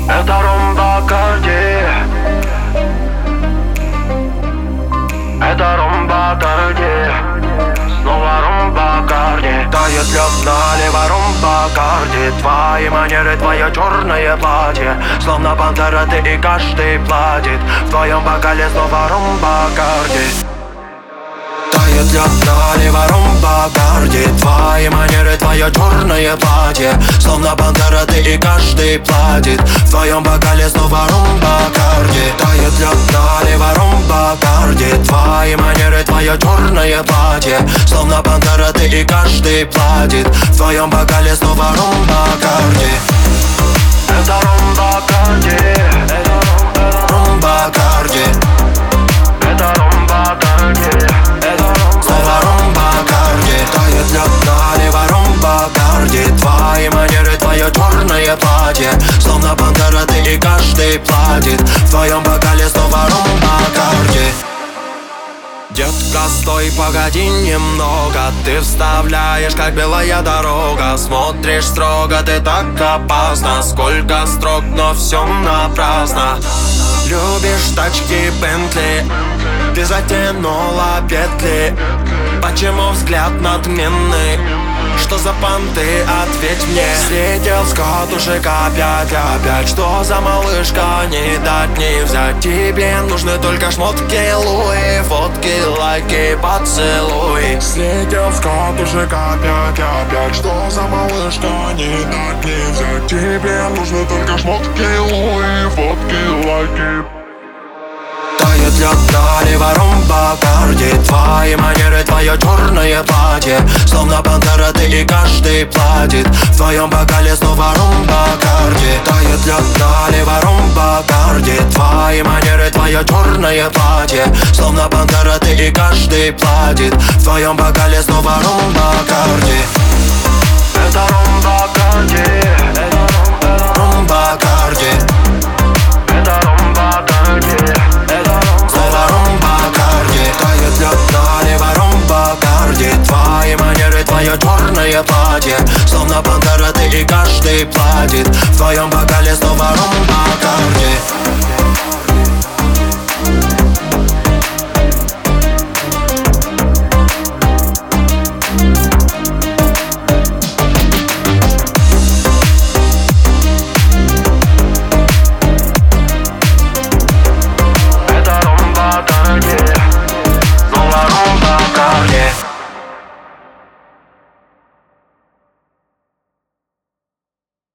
Это Ром Бакарди. Это Ром Бакарди. Снова Ром Бакарди. Тает лед налево, Ром Бакарди. Твои манеры, твое черное платье, словно пантера ты и каждый платит. В твоем бокале снова Ром Бакарди. Тает лед налево, Ром Бакарди. Твои манеры, твое черное платье, словно пантера ты и каждый платит. В твоем бокале снова Ром Бакарди. Тает лед налево, Ром Бакарди. Твои манеры, твое черное платье, словно пантера ты и каждый платит. В твоем бокале снова Ром Бакарди. Это Ром Бакарди. Ром Бакарди. Это Ром Бакарди. Снова Ром Бакарди. Тает лед налево, Ром Бакарди. Твои манеры, твое черное платье, словно пантера ты и каждый платит. В твоем бокале снова Ром Бакарди. Детка, стой, погоди немного. Ты вставляешь, как белая дорога. Смотришь строго, ты так опасна. Сколько строк, но все напрасно. Любишь тачки Бентли, ты затянула петли. Почему взгляд надменный? Что за понты, ответь мне. Слетел с катушек опять. Что за малышка, не дать не взять. Тебе нужны только шмотки Луи, фотки, лайки, поцелуй. Слетел с катушек опять. Что за малышка, не дать не взять. Тебе нужны только шмотки Луи, фотки, лайки. Тает лед налево, Ром Бакарди. Твои манеры, твое черное платье, словно пантера ты и каждый платит. В твоем бокале снова Ром Бакарди. Тает лед налево, Ром Бакарди. Твои манеры, твое черное платье, словно пантера ты и каждый платит. В твоем бокале снова Ром Бакарди. Это Ром Бакарди. Ром Бакарди. Это Ром Бакарди. Снова Ром Бакарди. Тает лед налево, Ром Бакарди. Твои манеры, твое черное платье, словно пантера ты и каждый платит. В твоем бокале снова Ром